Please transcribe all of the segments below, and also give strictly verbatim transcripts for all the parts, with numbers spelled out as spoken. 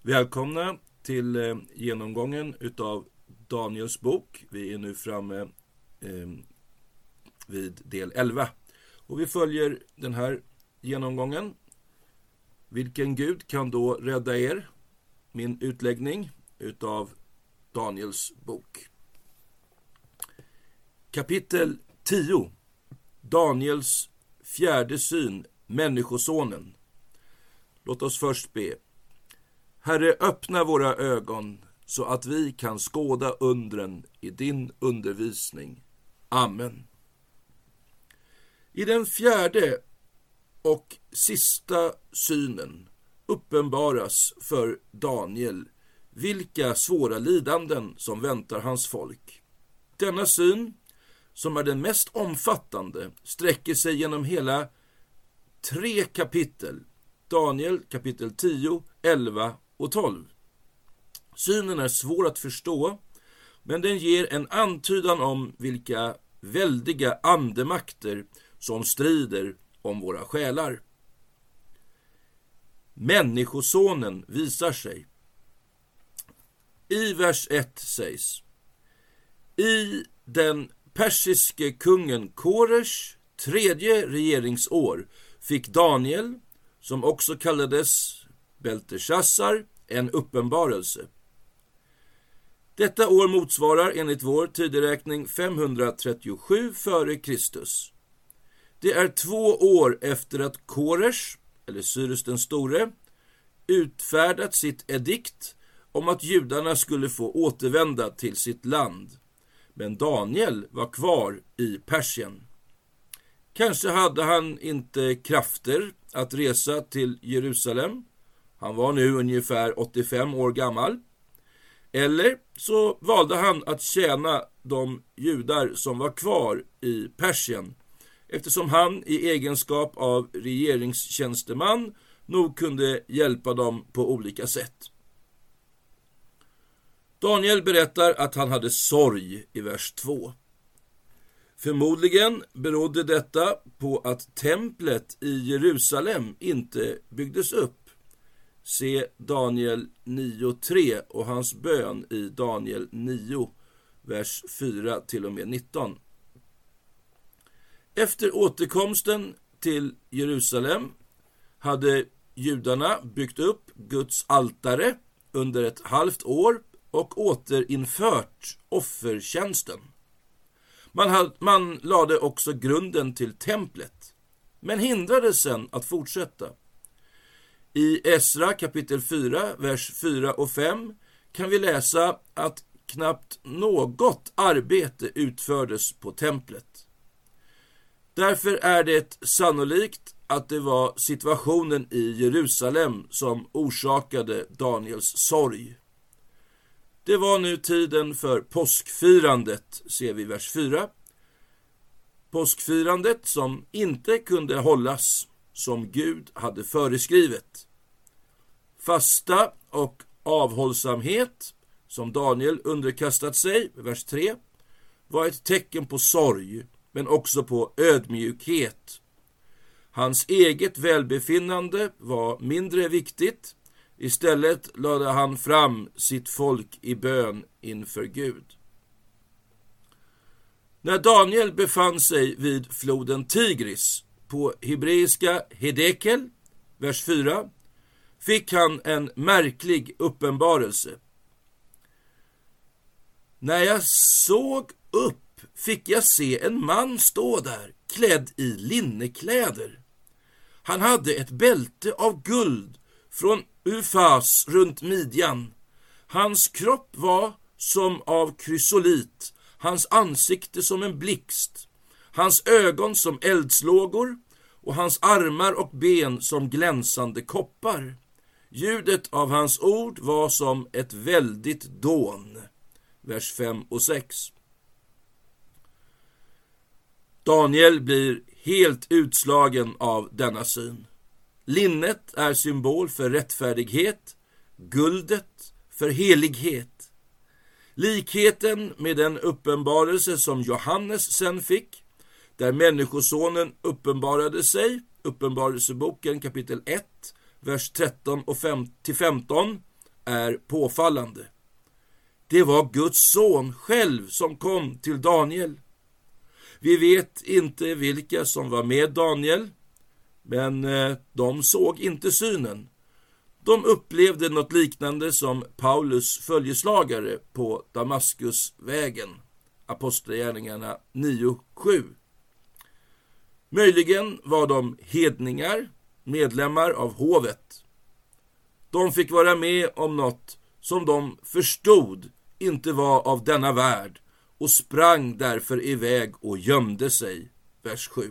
Välkomna till eh, genomgången utav Daniels bok. Vi är nu framme eh, vid del elva. Och vi följer den här genomgången. Vilken Gud kan då rädda er? Min utläggning utav Daniels bok. Kapitel tio. Daniels fjärde syn, Människosonen. Låt oss först be. Herre, öppna våra ögon så att vi kan skåda undren i din undervisning. Amen. I den fjärde och sista synen uppenbaras för Daniel vilka svåra lidanden som väntar hans folk. Denna syn, som är den mest omfattande, sträcker sig genom hela tre kapitel. Daniel kapitel tio, elva och tolv. Synen är svår att förstå, men den ger en antydan om vilka väldiga andemakter som strider om våra själar. Människosonen visar sig. I vers ett sägs: I den persiske kungen Koresh tredje regeringsår fick Daniel, som också kallades Belteshazzar, en uppenbarelse. Detta år motsvarar enligt vår tideräkning femhundratrettiosju före Kristus. Det är två år efter att Koresh, eller Cyrus den store, utfärdat sitt edikt om att judarna skulle få återvända till sitt land. Men Daniel var kvar i Persien. Kanske hade han inte krafter att resa till Jerusalem. Han var nu ungefär åttiofem år gammal. Eller så valde han att tjäna de judar som var kvar i Persien, eftersom han i egenskap av regeringstjänsteman nog kunde hjälpa dem på olika sätt. Daniel berättar att han hade sorg i vers två. Förmodligen berodde detta på att templet i Jerusalem inte byggdes upp. Se Daniel nio tre och hans bön i Daniel nio, vers fyra till och med nitton. Efter återkomsten till Jerusalem hade judarna byggt upp Guds altare under ett halvt år och återinfört offertjänsten. Man, hade, man lade också grunden till templet, men hindrades sen att fortsätta. I Esra kapitel fyra, vers fyra och fem kan vi läsa att knappt något arbete utfördes på templet. Därför är det sannolikt att det var situationen i Jerusalem som orsakade Daniels sorg. Det var nu tiden för påskfirandet, ser vi i vers fyra. Påskfirandet som inte kunde hållas som Gud hade föreskrivet. Fasta och avhållsamhet, som Daniel underkastat sig, vers tre, var ett tecken på sorg, men också på ödmjukhet. Hans eget välbefinnande var mindre viktigt. Istället lade han fram sitt folk i bön inför Gud. När Daniel befann sig vid floden Tigris, på hebreiska Hedekel, vers fyra, fick han en märklig uppenbarelse. När jag såg upp fick jag se en man stå där, klädd i linnekläder. Han hade ett bälte av guld från Ufas runt midjan. Hans kropp var som av krysolit, hans ansikte som en blixt, hans ögon som eldslågor och hans armar och ben som glänsande koppar. Ljudet av hans ord var som ett väldigt dån. Vers fem och sex. Daniel blir helt utslagen av denna syn. Linnet är symbol för rättfärdighet, guldet för helighet. Likheten med den uppenbarelse som Johannes sen fick, där människosonen uppenbarade sig, Uppenbarelseboken kapitel ett, vers tretton och femton, är påfallande. Det var Guds son själv som kom till Daniel. Vi vet inte vilka som var med Daniel, men de såg inte synen. De upplevde något liknande som Paulus följeslagare på Damaskusvägen, Apostlagärningarna nio sju. Möjligen var de hedningar, medlemmar av hovet. De fick vara med om något som de förstod inte var av denna värld och sprang därför iväg och gömde sig. Vers sju.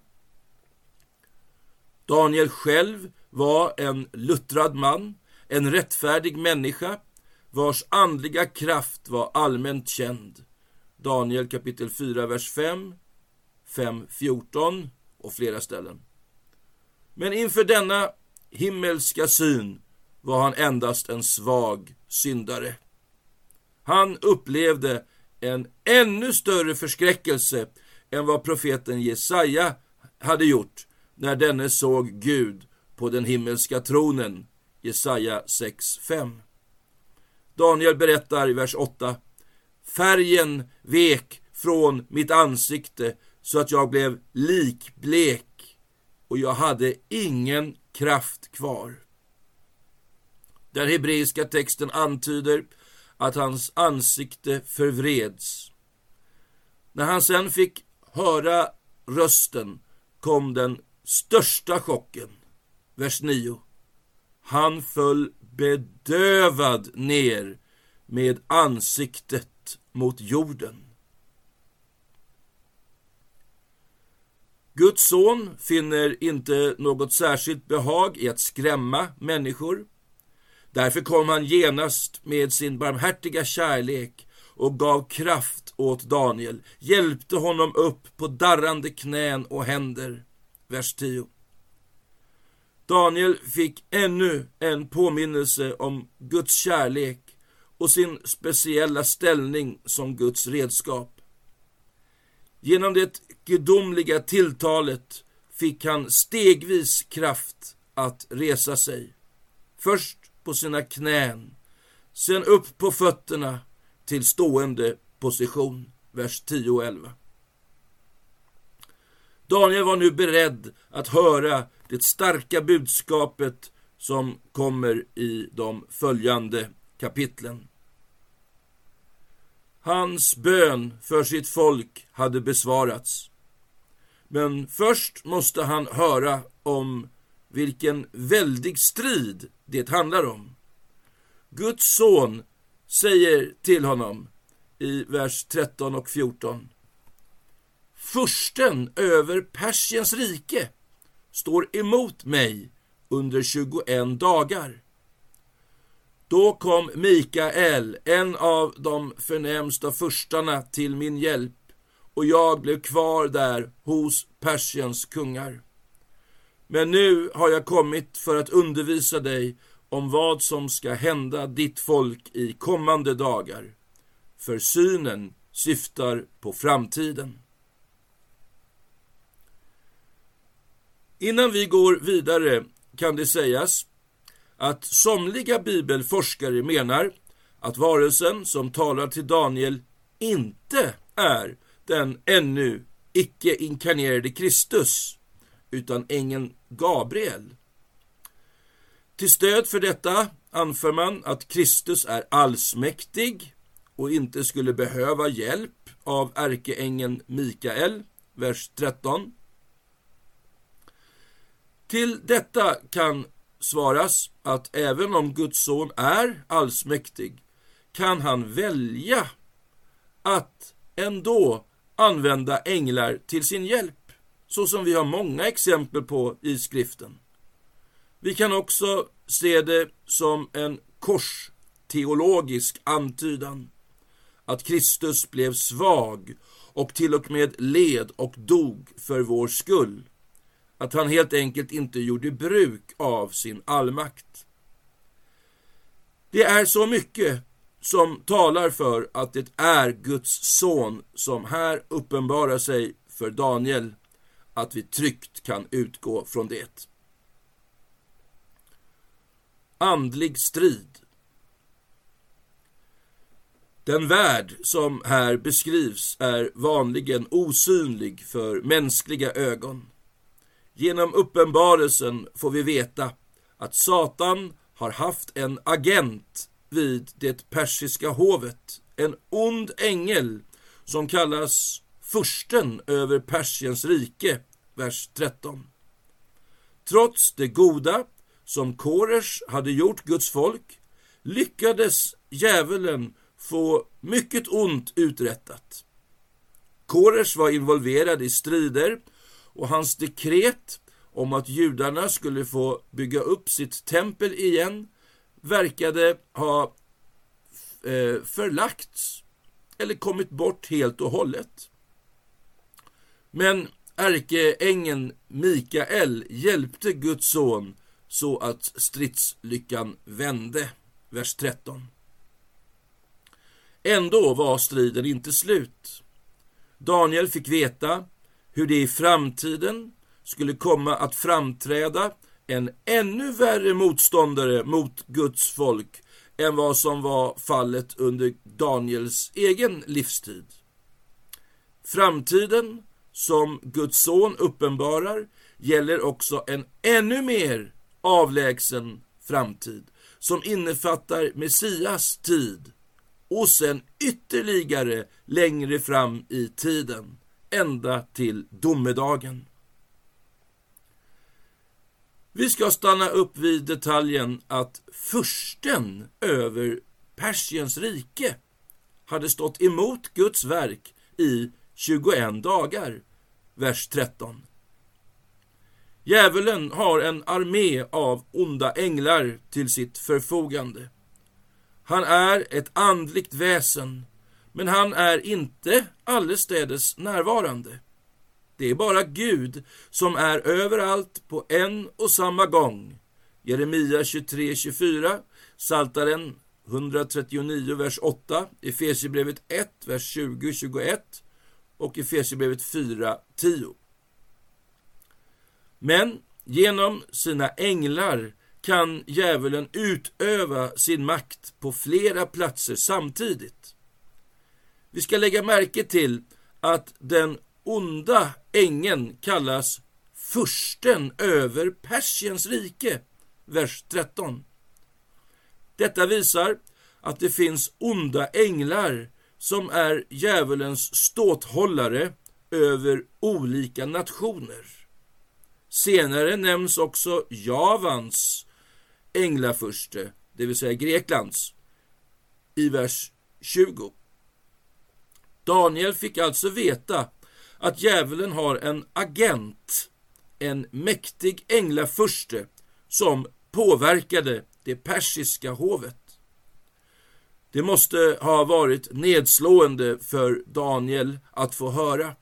Daniel själv var en luttrad man, en rättfärdig människa, vars andliga kraft var allmänt känd. Daniel kapitel fyra, vers fem, fem fjorton och flera ställen. Men inför denna himmelska syn var han endast en svag syndare. Han upplevde en ännu större förskräckelse än vad profeten Jesaja hade gjort när denne såg Gud på den himmelska tronen. Jesaja sex fem. Daniel berättar i vers åtta: färgen vek från mitt ansikte så att jag blev likblek och jag hade ingen kraft kvar. Den hebreiska texten antyder att hans ansikte förvreds. När han sen fick höra rösten kom den största chocken. Vers nio. Han föll bedövad ner med ansiktet mot jorden. Guds son finner inte något särskilt behag i att skrämma människor. Därför kom han genast med sin barmhärtiga kärlek och gav kraft åt Daniel, hjälpte honom upp på darrande knän och händer. Vers tio. Daniel fick ännu en påminnelse om Guds kärlek och sin speciella ställning som Guds redskap. Genom det gudomliga tilltalet fick han stegvis kraft att resa sig. Först på sina knän, sen upp på fötterna till stående position. Vers tio och elva. Daniel var nu beredd att höra det starka budskapet som kommer i de följande kapitlen. Hans bön för sitt folk hade besvarats. Men först måste han höra om vilken väldig strid det handlar om. Guds son säger till honom i vers tretton och fjorton: fursten över Persiens rike står emot mig under tjugoen dagar. Då kom Mikael, en av de förnämsta furstarna, till min hjälp, och jag blev kvar där hos Persiens kungar. Men nu har jag kommit för att undervisa dig om vad som ska hända ditt folk i kommande dagar, för synen syftar på framtiden. Innan vi går vidare kan det sägas att somliga bibelforskare menar att varelsen som talar till Daniel inte är den ännu icke inkarnerade Kristus, utan ängeln Gabriel. Till stöd för detta anför man att Kristus är allsmäktig och inte skulle behöva hjälp av ärkeängeln Mikael, vers tretton. Till detta kan svaras att även om Guds son är allsmäktig kan han välja att ändå använda änglar till sin hjälp, så som vi har många exempel på i skriften. Vi kan också se det som en korsteologisk antydan att Kristus blev svag och till och med led och dog för vår skull. Att han helt enkelt inte gjorde bruk av sin allmakt. Det är så mycket som talar för att det är Guds son som här uppenbarar sig för Daniel, att vi tryggt kan utgå från det. Andlig strid. Den värld som här beskrivs är vanligen osynlig för mänskliga ögon. Genom uppenbarelsen får vi veta att Satan har haft en agent vid det persiska hovet, en ond ängel som kallas fursten över Persiens rike, vers tretton. Trots det goda som Koresh hade gjort Guds folk lyckades djävulen få mycket ont uträttat. Koresh var involverad i strider och hans dekret om att judarna skulle få bygga upp sitt tempel igen verkade ha förlagts eller kommit bort helt och hållet. Men ärkeängeln Mikael hjälpte Guds son så att stridslyckan vände, vers tretton. Ändå var striden inte slut. Daniel fick veta hur det i framtiden skulle komma att framträda en ännu värre motståndare mot Guds folk än vad som var fallet under Daniels egen livstid. Framtiden som Guds son uppenbarar gäller också en ännu mer avlägsen framtid som innefattar Messias tid och sen ytterligare längre fram i tiden, ända till domedagen. Vi ska stanna upp vid detaljen att fursten över Persiens rike hade stått emot Guds verk i tjugoen dagar, vers tretton. Djävulen har en armé av onda änglar till sitt förfogande. Han är ett andligt väsen, men han är inte allestädes närvarande. Det är bara Gud som är överallt på en och samma gång. Jeremia tjugotre tjugofyra, Psaltaren etthundratrettionio, vers åtta, Efesierbrevet ett, vers tjugo tjugoett och Efesierbrevet fyra tio. Men genom sina änglar kan djävulen utöva sin makt på flera platser samtidigt. Vi ska lägga märke till att den onda ängeln kallas fursten över Persiens rike, vers tretton. Detta visar att det finns onda änglar som är djävulens ståthållare över olika nationer. Senare nämns också Javans änglafurste, det vill säga Greklands, i vers tjugo. Daniel fick alltså veta att djävulen har en agent, en mäktig änglafurste som påverkade det persiska hovet. Det måste ha varit nedslående för Daniel att få höra.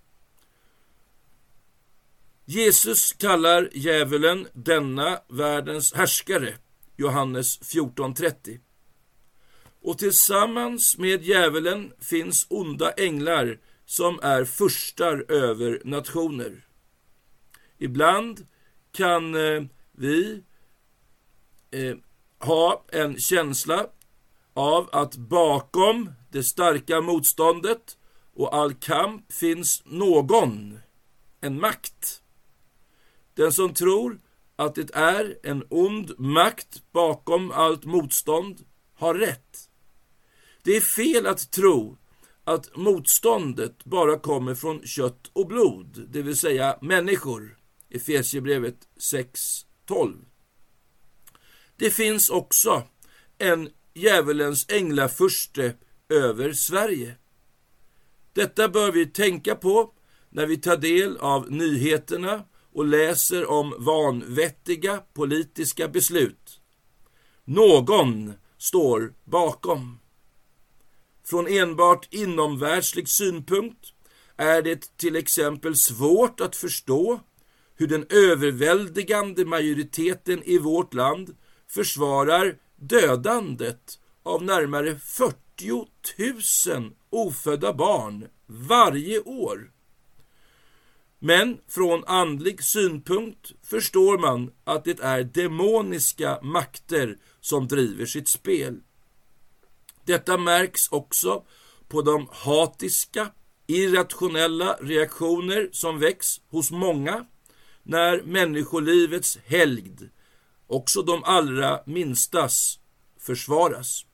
Jesus kallar djävulen denna världens härskare, Johannes fjorton trettio. Och tillsammans med djävulen finns onda änglar som är furstar över nationer. Ibland kan eh, vi eh, ha en känsla av att bakom det starka motståndet och all kamp finns någon, en makt. Den som tror att det är en ond makt bakom allt motstånd har rätt. Det är fel att tro att motståndet bara kommer från kött och blod, det vill säga människor. Efesierbrevet sex tolv. Det finns också en djävulens änglafurste över Sverige. Detta bör vi tänka på när vi tar del av nyheterna och läser om vanvettiga politiska beslut. Någon står bakom. Från enbart inomvärldslig synpunkt är det till exempel svårt att förstå hur den överväldigande majoriteten i vårt land försvarar dödandet av närmare fyrtio tusen ofödda barn varje år. Men från andlig synpunkt förstår man att det är demoniska makter som driver sitt spel. Detta märks också på de hatiska, irrationella reaktioner som väcks hos många när människolivets helgd, också de allra minstas, försvaras.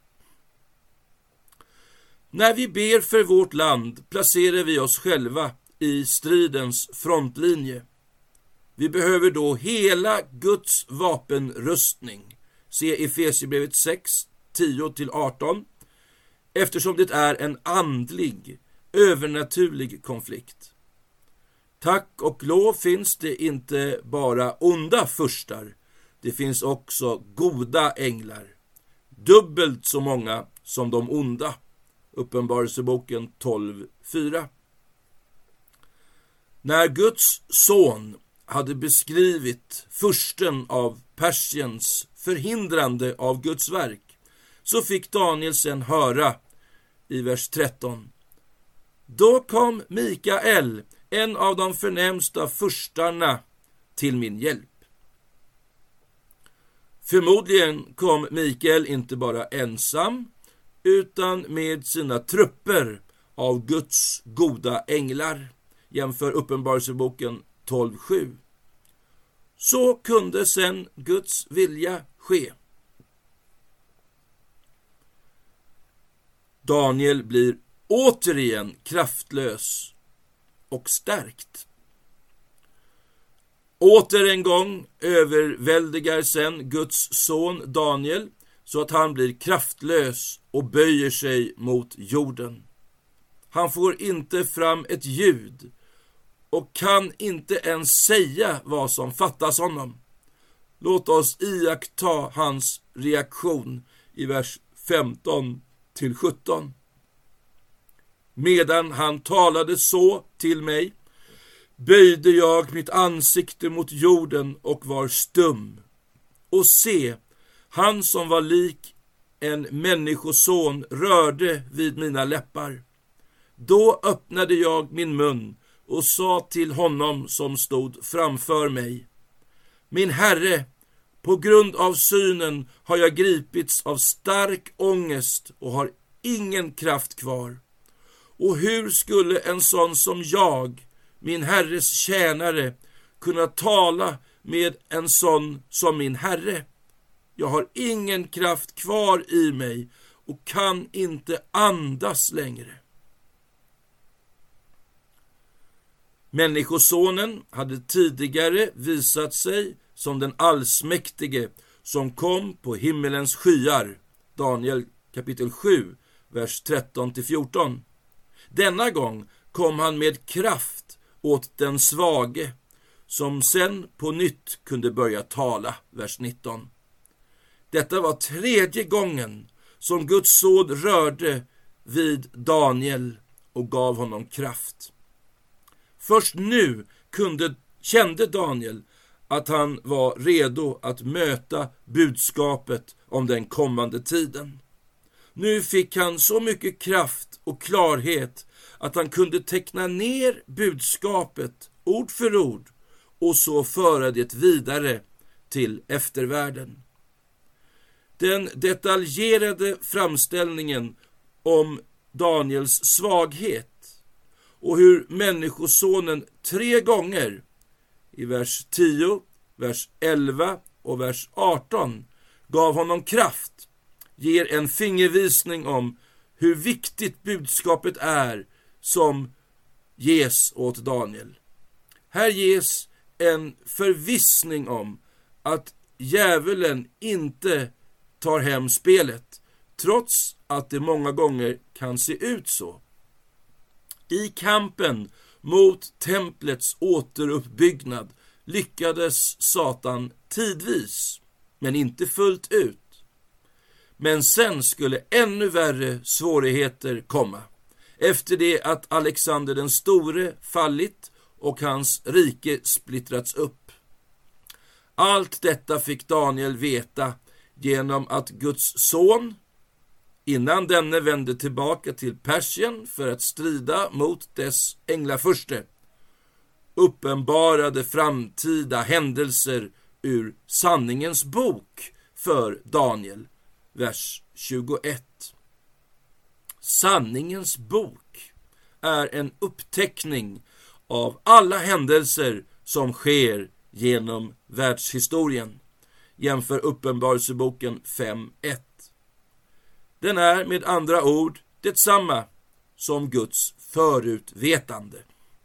När vi ber för vårt land placerar vi oss själva i stridens frontlinje. Vi behöver då hela Guds vapenrustning. Se Efesierbrevet sex, tio till arton. Eftersom det är en andlig, övernaturlig konflikt. Tack och lov finns det inte bara onda furstar. Det finns också goda änglar. Dubbelt så många som de onda. Uppenbarelseboken tolv fyra. När Guds son hade beskrivit fursten av Persiens förhindrande av Guds verk, så fick Daniel sen höra i vers tretton: Då kom Mikael, en av de förnämsta furstarna, till min hjälp. Förmodligen kom Mikael inte bara ensam, utan med sina trupper av Guds goda änglar. Jämför Uppenbarelseboken tolv sju. Så kunde sen Guds vilja ske. Daniel blir återigen kraftlös och stärkt. Åter en gång överväldigar sen Guds son Daniel så att han blir kraftlös och böjer sig mot jorden. Han får inte fram ett ljud och kan inte ens säga vad som fattas honom. Låt oss iaktta hans reaktion i vers femton till sjutton. Medan han talade så till mig, böjde jag mitt ansikte mot jorden och var stum. Och se, han som var lik en människoson rörde vid mina läppar. Då öppnade jag min mun och sa till honom som stod framför mig: Min Herre, på grund av synen har jag gripits av stark ångest och har ingen kraft kvar. Och hur skulle en sån som jag, min Herres tjänare, kunna tala med en sån som min Herre? Jag har ingen kraft kvar i mig och kan inte andas längre. Människosonen hade tidigare visat sig som den allsmäktige som kom på himmelens skyar. Daniel kapitel sju, vers tretton till fjorton. Denna gång kom han med kraft åt den svage, som sen på nytt kunde börja tala. Vers nitton. Detta var tredje gången som Guds son rörde vid Daniel och gav honom kraft. Först nu kunde, kände Daniel att han var redo att möta budskapet om den kommande tiden. Nu fick han så mycket kraft och klarhet att han kunde teckna ner budskapet ord för ord och så föra det vidare till eftervärlden. Den detaljerade framställningen om Daniels svaghet och hur människosonen tre gånger i vers tio, vers elva och vers arton gav honom kraft ger en fingervisning om hur viktigt budskapet är som ges åt Daniel. Här ges en förvissning om att djävulen inte tar hem spelet, trots att det många gånger kan se ut så. I kampen mot templets återuppbyggnad lyckades Satan tidvis, men inte fullt ut. Men sen skulle ännu värre svårigheter komma, efter det att Alexander den store fallit och hans rike splittrats upp. Allt detta fick Daniel veta genom att Guds son, innan denne vände tillbaka till Persien för att strida mot dess änglafurste, uppenbarade framtida händelser ur sanningens bok för Daniel. Vers tjugoett. Sanningens bok är en uppteckning av alla händelser som sker genom världshistorien. Jämför Uppenbarelseboken fem ett. Den är med andra ord detsamma som Guds förutvetande.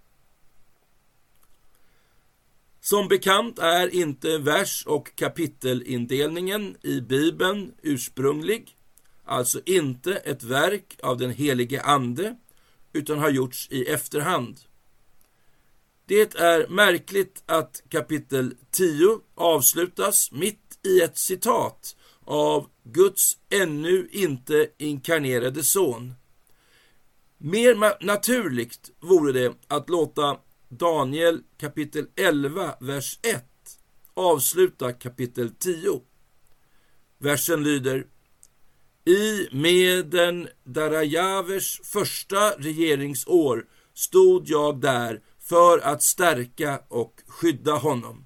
Som bekant är inte vers- och kapitelindelningen i Bibeln ursprunglig, alltså inte ett verk av den helige ande, utan har gjorts i efterhand. Det är märkligt att kapitel tio avslutas mitt i ett citat av Guds ännu inte inkarnerade son. Mer naturligt vore det att låta Daniel kapitel elva, vers ett avsluta kapitel tio. Versen lyder: I Meden Darajavers första regeringsår stod jag där för att stärka och skydda honom.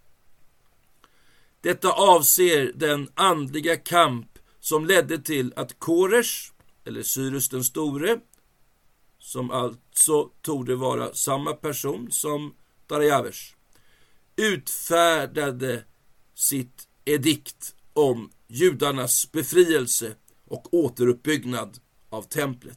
Detta avser den andliga kamp som ledde till att Koresh, eller Cyrus den store, som alltså torde vara samma person som Darajavers, utfärdade sitt edikt om judarnas befrielse och återuppbyggnad av templet.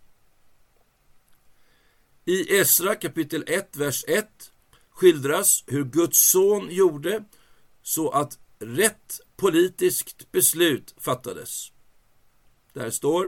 I Esra kapitel ett, vers ett skildras hur Guds son gjorde så att rätt politiskt beslut fattades. Där står: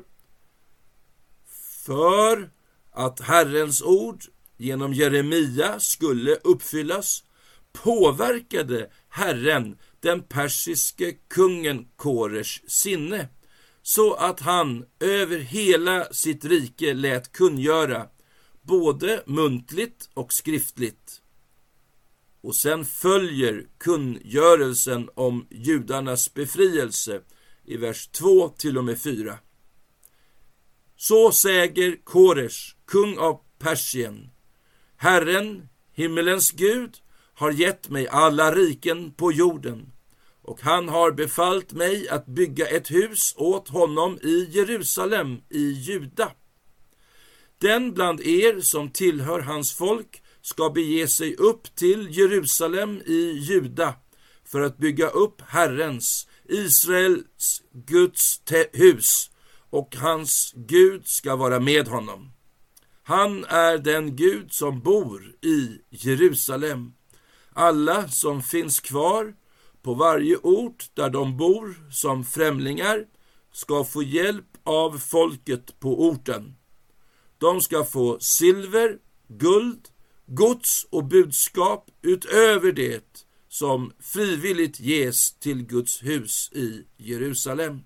för att Herrens ord genom Jeremia skulle uppfyllas påverkade Herren den persiske kungen Koresh sinne, så att han över hela sitt rike lät kungöra, både muntligt och skriftligt. Och sen följer kungörelsen om judarnas befrielse i vers två till och med fyra. Så säger Koresh, kung av Persien: Herren, himmelens Gud, har gett mig alla riken på jorden, och han har befallt mig att bygga ett hus åt honom i Jerusalem i Juda. Den bland er som tillhör hans folk ska bege sig upp till Jerusalem i Juda för att bygga upp Herrens, Israels Guds hus, och hans Gud ska vara med honom. Han är den Gud som bor i Jerusalem. Alla som finns kvar på varje ort där de bor som främlingar ska få hjälp av folket på orten. De ska få silver, guld, gods och budskap utöver det som frivilligt ges till Guds hus i Jerusalem.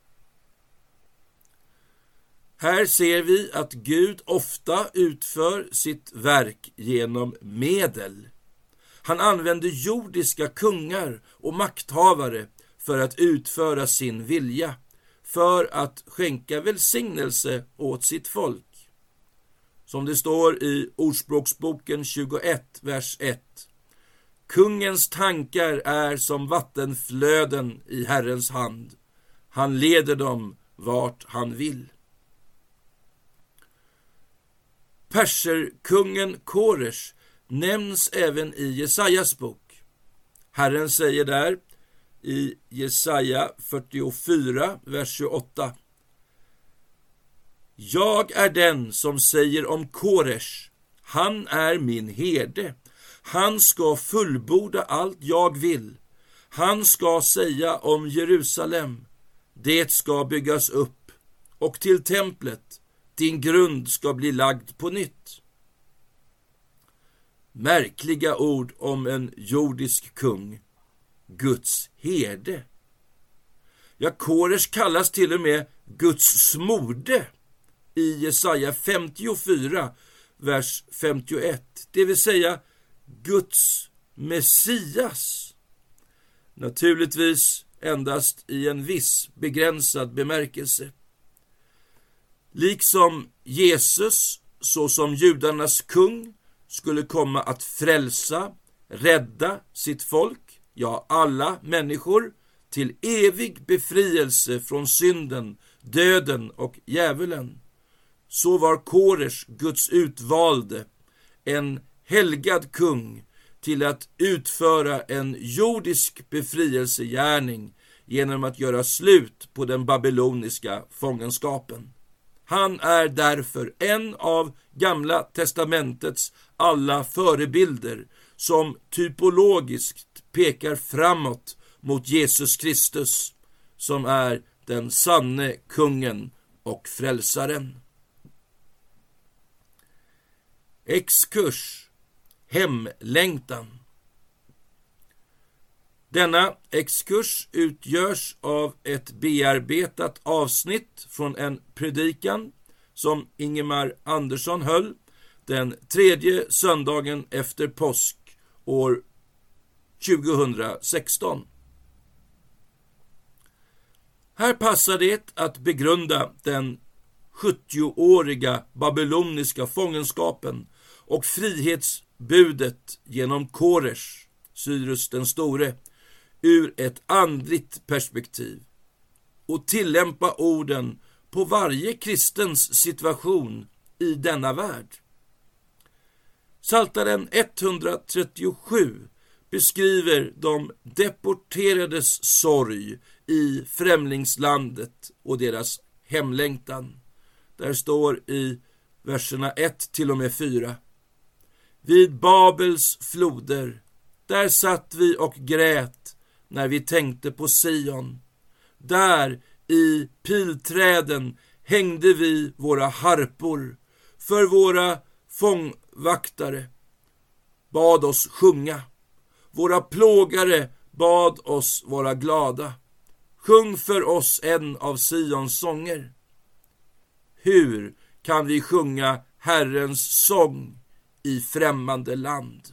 Här ser vi att Gud ofta utför sitt verk genom medel. Han använder jordiska kungar och makthavare för att utföra sin vilja, för att skänka välsignelse åt sitt folk. Som det står i Ordspråksboken tjugoett, vers ett. Kungens tankar är som vattenflöden i Herrens hand. Han leder dem vart han vill. Perserkungen Koresh nämns även i Jesajas bok. Herren säger där i Jesaja fyrtiofyra, vers tjugoåtta. Jag är den som säger om Koresh: han är min herde. Han ska fullborda allt jag vill. Han ska säga om Jerusalem: det ska byggas upp, och till templet: din grund ska bli lagd på nytt. Märkliga ord om en jordisk kung, Guds herde. Ja, Koresh kallas till och med Guds smorde i Jesaja femtiofyra, vers femtioett, det vill säga Guds Messias. Naturligtvis endast i en viss begränsad bemärkelse. Liksom Jesus, såsom judarnas kung, skulle komma att frälsa, rädda sitt folk, ja alla människor, till evig befrielse från synden, döden och djävulen, så var Kores, Guds utvalde, en helgad kung till att utföra en jordisk befrielsegärning genom att göra slut på den babyloniska fångenskapen. Han är därför en av Gamla testamentets alla förebilder som typologiskt pekar framåt mot Jesus Kristus, som är den sanne kungen och frälsaren. Exkurs: hemlängtan. Denna exkurs utgörs av ett bearbetat avsnitt från en predikan som Ingemar Andersson höll den tredje söndagen efter påsk år tjugohundrasexton. Här passar det att begrunda den sjuttioåriga babyloniska fångenskapen och frihetsbudet genom Kores, Cyrus den store, ur ett andligt perspektiv och tillämpa orden på varje kristens situation i denna värld. Psaltaren etthundratrettiosju beskriver de deporterades sorg i främlingslandet och deras hemlängtan. Där står i verserna ett till och med fyra: Vid Babels floder, där satt vi och grät när vi tänkte på Sion. Där i pilträden hängde vi våra harpor, för våra fångvaktare bad oss sjunga. Våra plågare bad oss vara glada. Sjung för oss en av Sions sånger. Hur kan vi sjunga Herrens sång i främmande land?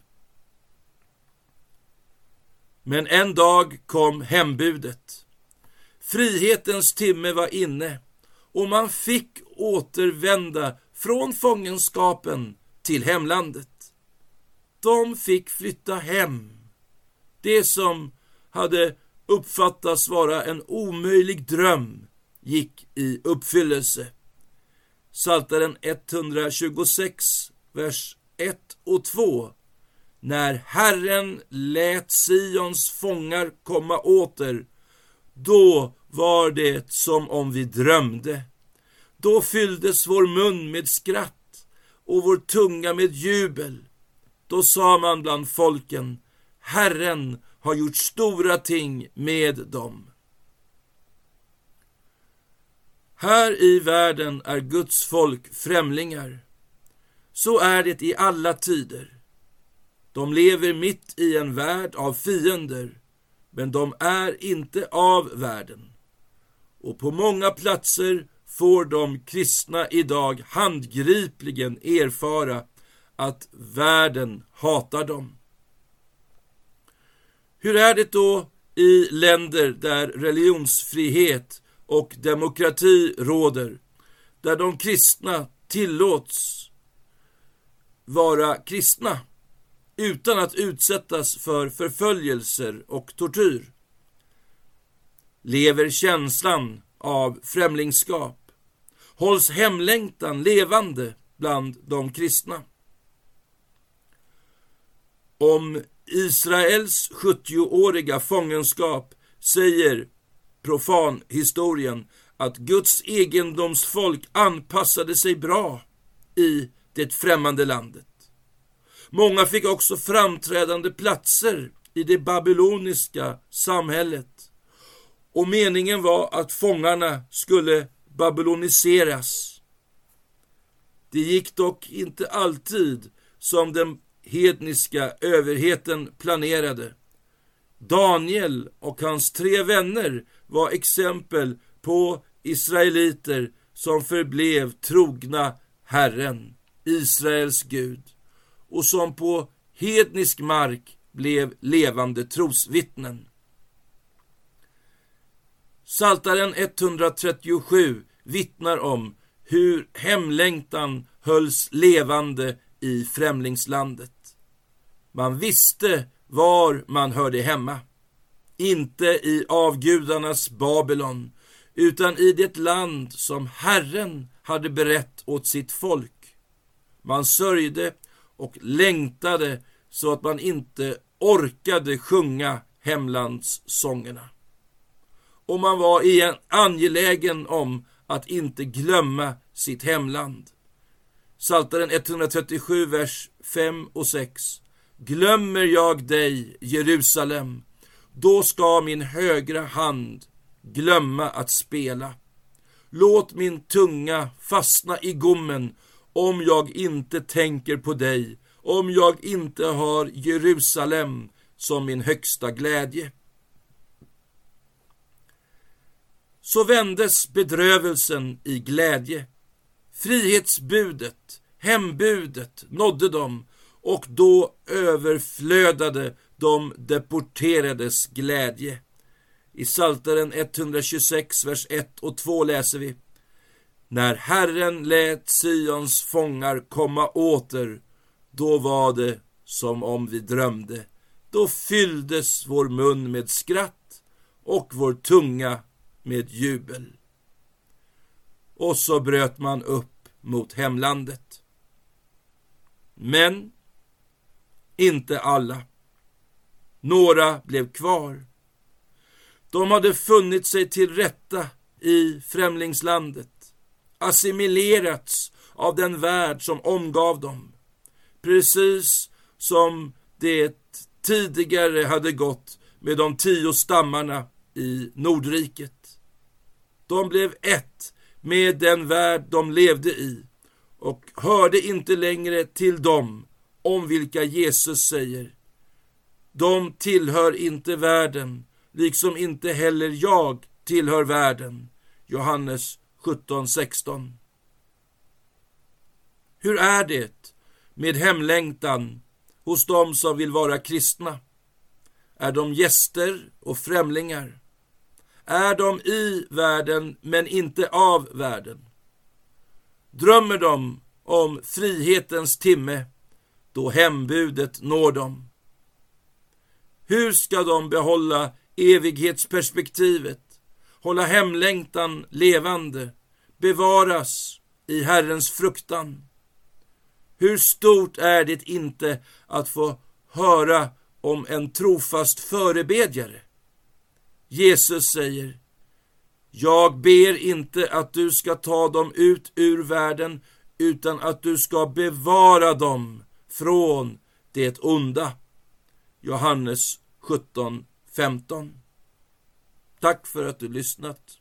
Men en dag kom hembudet. Frihetens timme var inne och man fick återvända från fångenskapen till hemlandet. De fick flytta hem. Det som hade uppfattats vara en omöjlig dröm gick i uppfyllelse. Psaltaren etthundratjugosex, vers ett och två. När Herren lät Sions fångar komma åter, då var det som om vi drömde. Då fylldes vår mun med skratt och vår tunga med jubel. Då sa man bland folken: Herren har gjort stora ting med dem. Här i världen är Guds folk främlingar. Så är det i alla tider. De lever mitt i en värld av fiender, men de är inte av världen. Och på många platser får de kristna idag handgripligen erfara att världen hatar dem. Hur är det då i länder där religionsfrihet och demokrati råder, där de kristna tillåts vara kristna utan att utsättas för förföljelser och tortyr? Lever känslan av främlingskap? Hålls hemlängtan levande bland de kristna? Om Israels sjuttioåriga fångenskap säger profanhistorien att Guds egendomsfolk anpassade sig bra i det främmande landet. Många fick också framträdande platser i det babyloniska samhället. Och meningen var att fångarna skulle babyloniseras. Det gick dock inte alltid som den hedniska överheten planerade. Daniel och hans tre vänner var exempel på israeliter som förblev trogna Herren, Israels Gud, och som på hednisk mark blev levande trosvittnen. Psaltaren etthundratrettiosju vittnar om hur hemlängtan hölls levande i främlingslandet. Man visste var man hörde hemma. Inte i avgudarnas Babylon, utan i det land som Herren hade berett åt sitt folk. Man sörjde och längtade så att man inte orkade sjunga hemlandssångerna. Och man var igen angelägen om att inte glömma sitt hemland. Psaltaren etthundratrettiosju, vers fem och sex. Glömmer jag dig, Jerusalem, då ska min högra hand glömma att spela. Låt min tunga fastna i gommen om jag inte tänker på dig, om jag inte har Jerusalem som min högsta glädje. Så vändes bedrövelsen i glädje. Frihetsbudet, hembudet nådde dem, och då överflödade de deporterades glädje. I Psaltaren etthundratjugosex, vers ett och två läser vi: När Herren lät Sions fångar komma åter, då var det som om vi drömde. Då fylldes vår mun med skratt och vår tunga med jubel. Och så bröt man upp mot hemlandet. Men inte alla. Några blev kvar. De hade funnit sig till rätta i främlingslandet, assimilerats av den värld som omgav dem, precis som det tidigare hade gått med de tio stammarna i Nordriket. De blev ett med den värld de levde i och hörde inte längre till dem om vilka Jesus säger: de tillhör inte världen, liksom inte heller jag tillhör världen. Johannes sjutton sexton. Hur är det med hemlängtan hos dem som vill vara kristna? Är de gäster och främlingar? Är de i världen men inte av världen? Drömmer de om frihetens timme då hembudet når dem? Hur ska de behålla evighetsperspektivet, hålla hemlängtan levande, bevaras i Herrens fruktan? Hur stort är det inte att få höra om en trofast förebedjare? Jesus säger: jag ber inte att du ska ta dem ut ur världen, utan att du ska bevara dem från det onda. Johannes sjutton femton. Tack för att du lyssnat.